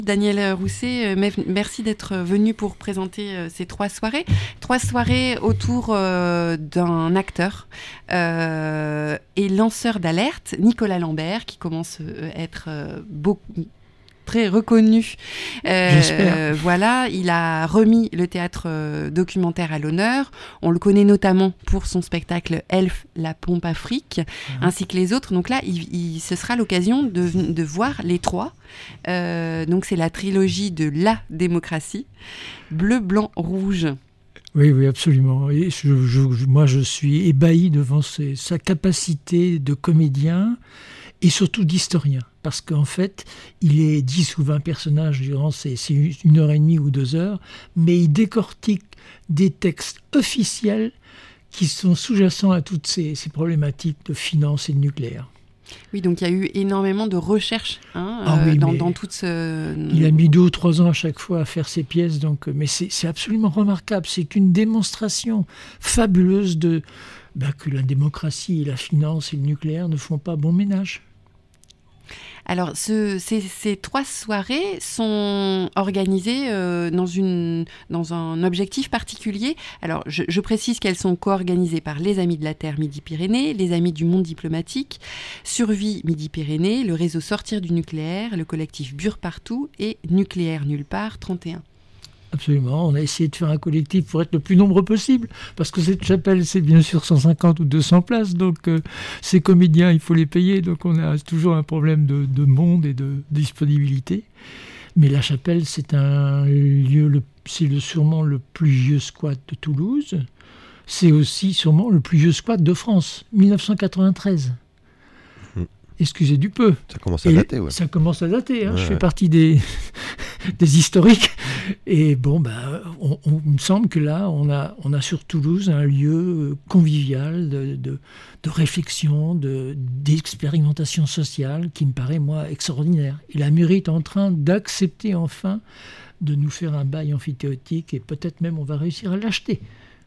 Daniel Rousset, merci d'être venu pour présenter ces 3 soirées. 3 soirées autour d'un acteur et lanceur d'alerte, Nicolas Lambert, qui commence à être très reconnu. J'espère. Voilà, il a remis le théâtre documentaire à l'honneur. On le connaît notamment pour son spectacle Elf, la pompe Afrique, ainsi que les autres. Donc là, ce sera l'occasion de voir les 3. Donc c'est la trilogie de la démocratie, bleu, blanc, rouge. Oui, absolument. Et moi, je suis ébahi devant sa capacité de comédien et surtout d'historien. Parce qu'en fait, il est 10 ou 20 personnages durant c'est 1h30 ou 2 heures, mais il décortique des textes officiels qui sont sous-jacents à toutes ces problématiques de finance et de nucléaire. Oui, donc il y a eu énormément de recherches dans toute ce... Il a mis 2 ou 3 ans à chaque fois à faire ses pièces, mais c'est absolument remarquable. C'est une démonstration fabuleuse que la démocratie et la finance et le nucléaire ne font pas bon ménage. Alors, ces 3 soirées sont organisées dans un objectif particulier. Alors, je précise qu'elles sont co-organisées par les Amis de la Terre Midi-Pyrénées, les Amis du Monde Diplomatique, Survie Midi-Pyrénées, le réseau Sortir du Nucléaire, le collectif Bure Partout et Nucléaire Nulle Part 31. Absolument, on a essayé de faire un collectif pour être le plus nombreux possible, parce que cette chapelle, c'est bien sûr 150 ou 200 places, donc ces comédiens, il faut les payer, donc on a toujours un problème de monde et de disponibilité. Mais la chapelle, c'est un lieu, sûrement le plus vieux squat de Toulouse, c'est aussi sûrement le plus vieux squat de France, 1993. Excusez du peu. Ça commence à dater, ouais. Ça commence à dater, hein. Ouais. Je fais partie des historiques. Et bon, il me semble que là, on a sur Toulouse un lieu convivial de réflexion, d'expérimentation sociale qui me paraît, moi, extraordinaire. Et la mairie est en train d'accepter enfin de nous faire un bail amphithéotique et peut-être même on va réussir à l'acheter.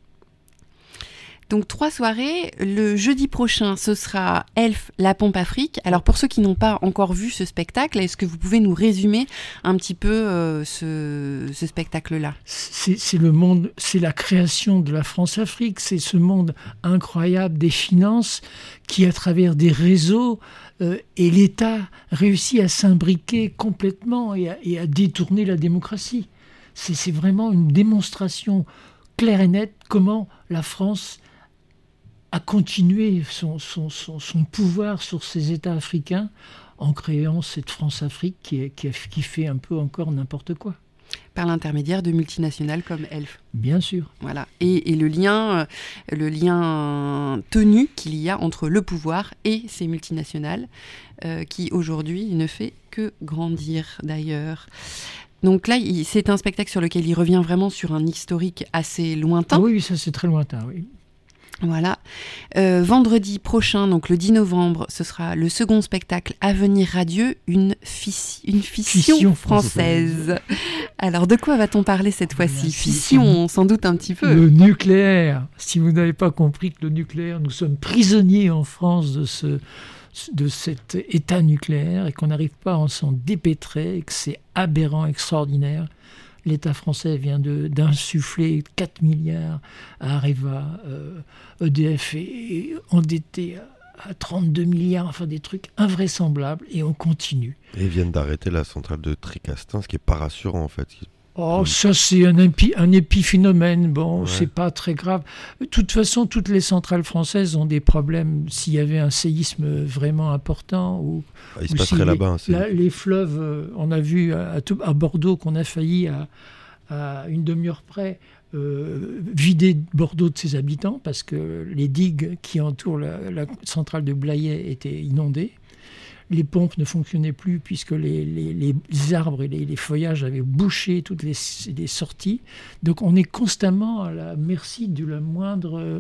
Donc 3 soirées, le jeudi prochain ce sera Elf, la pompe Afrique. Alors pour ceux qui n'ont pas encore vu ce spectacle, est-ce que vous pouvez nous résumer un petit peu ce spectacle-là ? C'est le monde, c'est la création de la France-Afrique, c'est ce monde incroyable des finances qui à travers des réseaux et l'État réussit à s'imbriquer complètement et à détourner la démocratie. C'est vraiment une démonstration claire et nette comment la France a continué son pouvoir sur ces États africains en créant cette France-Afrique qui fait un peu encore n'importe quoi. Par l'intermédiaire de multinationales comme Elf. Bien sûr. Voilà. Et le lien tenu qu'il y a entre le pouvoir et ces multinationales qui aujourd'hui ne fait que grandir d'ailleurs. Donc là, c'est un spectacle sur lequel il revient vraiment sur un historique assez lointain. Ah oui, ça c'est très lointain, oui. Voilà. Vendredi prochain, donc le 10 novembre, ce sera le second spectacle Avenir radieux, une fission française. Alors, de quoi va-t-on parler cette fois-ci ? Fission, on s'en doute un petit peu. Le nucléaire. Si vous n'avez pas compris que le nucléaire, nous sommes prisonniers en France de cet état nucléaire et qu'on n'arrive pas à s'en dépêtrer et que c'est aberrant, extraordinaire. L'État français vient d'insuffler 4 milliards à Areva, EDF est endetté à 32 milliards, enfin des trucs invraisemblables, et on continue. Et ils viennent d'arrêter la centrale de Tricastin, ce qui n'est pas rassurant en fait. Oh, ça c'est un épiphénomène, bon, ouais. C'est pas très grave. De toute façon, toutes les centrales françaises ont des problèmes s'il y avait un séisme vraiment important. Il se passerait là-bas. Les fleuves, on a vu à Bordeaux qu'on a failli à une demi-heure près vider Bordeaux de ses habitants parce que les digues qui entourent la centrale de Blayais étaient inondées. Les pompes ne fonctionnaient plus puisque les arbres et les feuillages avaient bouché toutes les sorties. Donc on est constamment à la merci de la moindre...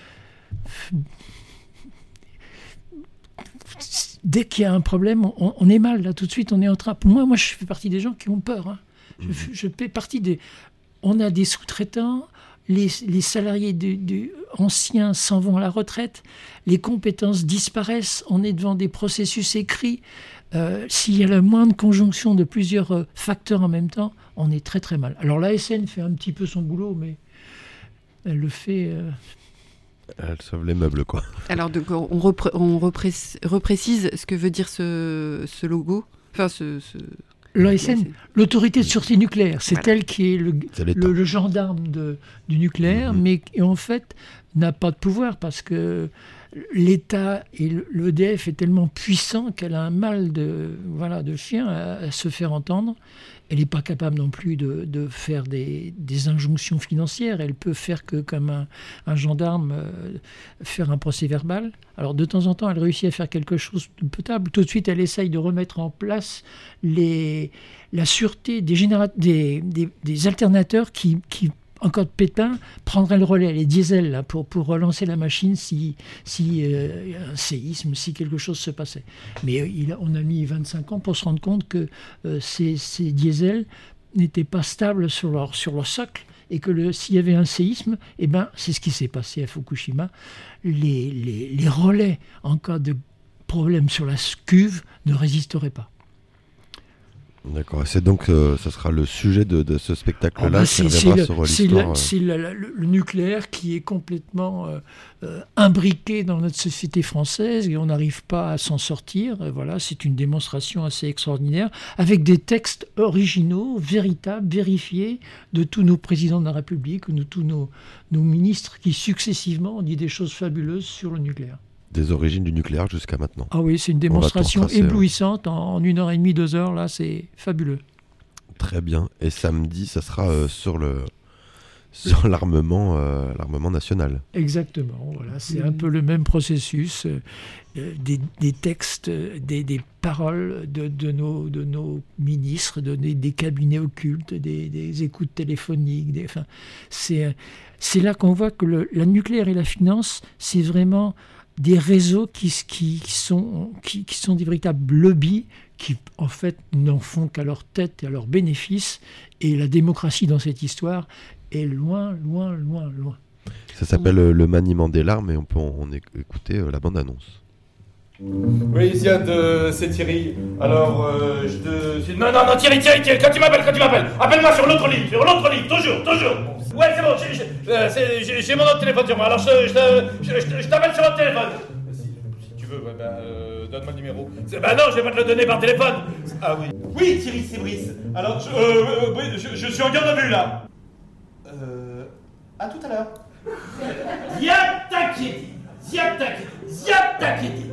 Dès qu'il y a un problème, on est mal. Là, tout de suite, on est en train... Moi, je fais partie des gens qui ont peur. Hein. Je fais partie des... On a des sous-traitants... Les salariés anciens s'en vont à la retraite, les compétences disparaissent, on est devant des processus écrits, s'il y a la moindre conjonction de plusieurs facteurs en même temps, on est très très mal. Alors l'ASN fait un petit peu son boulot, mais elle le fait... Elle sauve les meubles, quoi. Alors, donc, on reprécise ce que veut dire ce logo. Enfin, L'ASN, l'autorité de sûreté nucléaire, c'est elle qui est le gendarme du nucléaire, mais qui en fait n'a pas de pouvoir parce que l'État et l'EDF est tellement puissant qu'elle a un mal de chien à se faire entendre. Elle n'est pas capable non plus de faire des injonctions financières. Elle peut faire que, comme un gendarme, faire un procès verbal. Alors, de temps en temps, elle réussit à faire quelque chose de potable. Tout de suite, elle essaye de remettre en place la sûreté des alternateurs qui en cas de pépin, prendraient le relais, les diesels, là, pour relancer la machine si un séisme, si quelque chose se passait. Mais on a mis 25 ans pour se rendre compte que ces diesels n'étaient pas stables sur leur socle et que s'il y avait un séisme, c'est ce qui s'est passé à Fukushima. Les relais, en cas de problème sur la cuve, ne résisteraient pas. D'accord, c'est donc ce sera le sujet de ce spectacle-là qui reviendra sur l'histoire. C'est le nucléaire qui est complètement imbriqué dans notre société française et on n'arrive pas à s'en sortir. Voilà, c'est une démonstration assez extraordinaire avec des textes originaux, véritables, vérifiés de tous nos présidents de la République, de tous nos ministres qui successivement ont dit des choses fabuleuses sur le nucléaire. Des origines du nucléaire jusqu'à maintenant. Ah oui, c'est une démonstration éblouissante en 1h30, 2 heures, là, c'est fabuleux. Très bien. Et samedi, ça sera sur l'armement national. Exactement, voilà, c'est un peu le même processus. Des textes, des paroles de nos ministres, des cabinets occultes, des écoutes téléphoniques. C'est là qu'on voit que la nucléaire et la finance, c'est vraiment des réseaux qui sont des véritables lobbies qui, en fait, n'en font qu'à leur tête et à leur bénéfice. Et la démocratie dans cette histoire est loin, loin, loin, loin. Ça s'appelle le maniement des larmes et on peut écouter la bande-annonce. Oui, Ziad, c'est Thierry. Alors, Non, Thierry, quand tu m'appelles, appelle-moi sur l'autre ligne, toujours. Ouais, c'est bon, j'ai mon autre téléphone sur moi, alors je t'appelle sur votre téléphone. Si tu veux, donne-moi le numéro. Non, je vais pas te le donner par téléphone. Ah oui. Oui, Thierry, c'est Brice. Alors, je suis en garde à vue, là. À tout à l'heure. Ziad Takedi.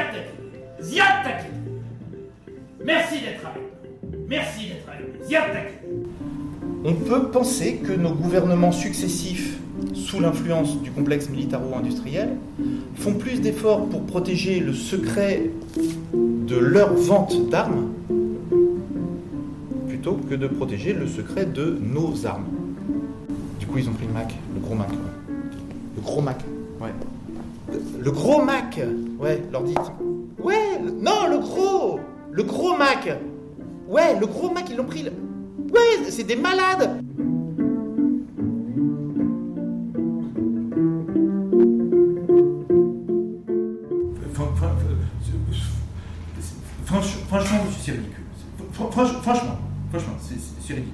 Merci d'être avec nous. Ziad Takedi. On peut penser que nos gouvernements successifs, sous l'influence du complexe militaro-industriel, font plus d'efforts pour protéger le secret de leur vente d'armes plutôt que de protéger le secret de nos armes. Du coup, ils ont pris le Mac, le gros Mac. Le gros Mac, ouais. Le gros Mac, ouais, l'ordi. Ouais, le gros Mac. Ouais, le gros Mac, ils l'ont pris. Ouais, c'est des malades. Franchement, c'est ridicule. Franchement, c'est ridicule.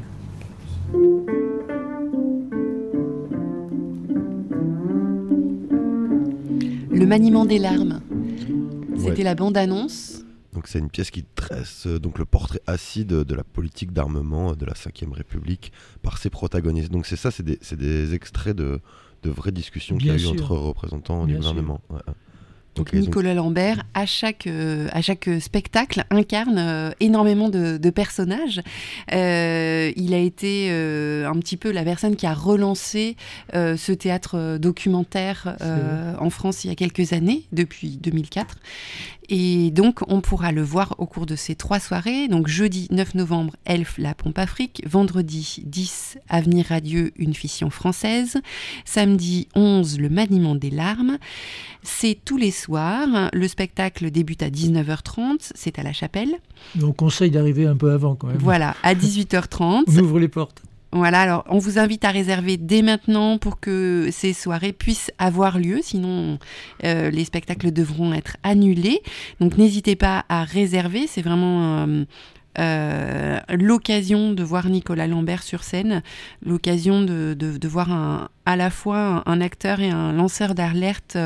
Le maniement des larmes, c'était la bande-annonce. Donc c'est une pièce qui dresse donc le portrait acide de la politique d'armement de la Ve République par ses protagonistes. Donc c'est ça, c'est des extraits de vraies discussions qu'il y a eu entre représentants du gouvernement. Ouais. Donc Nicolas Lambert, à chaque spectacle, incarne énormément de personnages. Il a été un petit peu la personne qui a relancé ce théâtre documentaire en France il y a quelques années, depuis 2004. Et donc, on pourra le voir au cours de ces 3 soirées. Donc, jeudi 9 novembre, Elf, la pompe Afrique. Vendredi 10, Avenir radieux, une fiction française. Samedi 11, le maniement des larmes. C'est tous les soirs. Le spectacle débute à 19h30. C'est à la Chapelle. On conseille d'arriver un peu avant quand même. Voilà, à 18h30. On ouvre les portes. Voilà, alors on vous invite à réserver dès maintenant pour que ces soirées puissent avoir lieu, sinon les spectacles devront être annulés. Donc n'hésitez pas à réserver, c'est vraiment l'occasion de voir Nicolas Lambert sur scène, l'occasion de voir à la fois un acteur et un lanceur d'alerte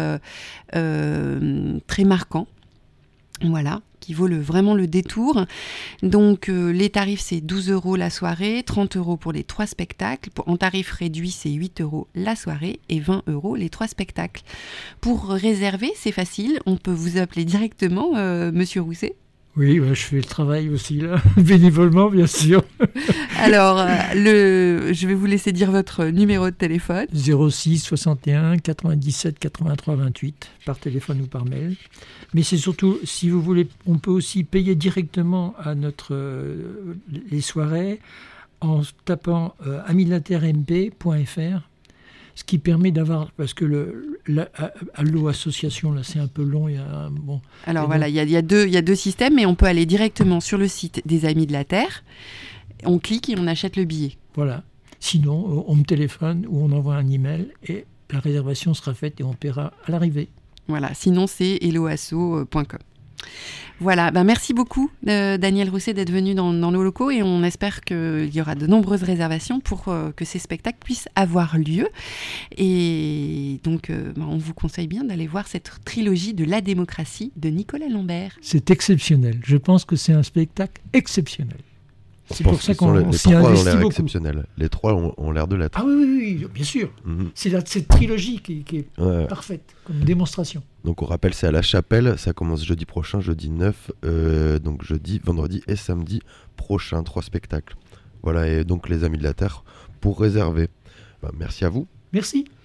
très marquant. Voilà, qui vaut vraiment le détour. Donc les tarifs, c'est 12 € la soirée, 30 € pour les 3 spectacles. En tarif réduit, c'est 8 € la soirée et 20 € les 3 spectacles. Pour réserver, c'est facile, on peut vous appeler directement, Monsieur Rousset. Oui, je fais le travail aussi, là, bénévolement, bien sûr. Alors, je vais vous laisser dire votre numéro de téléphone. 06 61 97 83 28, par téléphone ou par mail. Mais c'est surtout, si vous voulez, on peut aussi payer directement à les soirées en tapant amilatermp.fr. Ce qui permet d'avoir, parce que Allo Association, là, c'est un peu long. Alors voilà, il y a deux systèmes, mais on peut aller directement sur le site des Amis de la Terre, on clique et on achète le billet. Voilà. Sinon, on me téléphone ou on envoie un email et la réservation sera faite et on paiera à l'arrivée. Voilà, sinon c'est helloasso.com. Voilà, merci beaucoup Daniel Rousset d'être venu dans nos locaux et on espère qu'il y aura de nombreuses réservations pour que ces spectacles puissent avoir lieu. Et donc on vous conseille bien d'aller voir cette trilogie de la démocratie de Nicolas Lambert. C'est exceptionnel, je pense que c'est un spectacle exceptionnel. C'est pour ça qu'on s'y investit beaucoup. Exceptionnel. Les 3 ont l'air de l'être. Ah oui, bien sûr. C'est cette trilogie qui est parfaite comme démonstration. Donc on rappelle, c'est à La Chapelle, ça commence jeudi prochain, jeudi 9, donc jeudi, vendredi et samedi prochain, 3 spectacles. Voilà, et donc les Amis de la Terre pour réserver. Merci à vous. Merci.